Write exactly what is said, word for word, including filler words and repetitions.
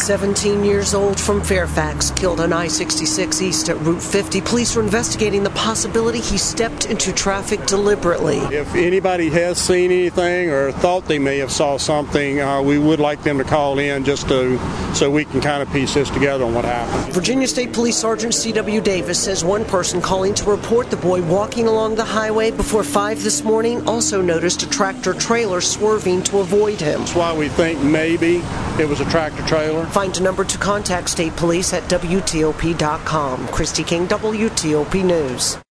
seventeen years old from Fairfax, killed on I sixty-six East at Route fifty. Police are investigating the possibility he stepped into traffic deliberately. If anybody has seen anything or thought they may have saw something, uh, we would like them to call in just to, so we can kind of piece this together on what happened. Virginia State Police Sergeant C W Davis says one person calling to report the boy walking along the highway before five this morning also noticed a tractor trailer swerving to avoid him. That's why we think maybe it was a tractor trailer. Find a number to contact State Police at W T O P dot com. Christy King, W T O P News.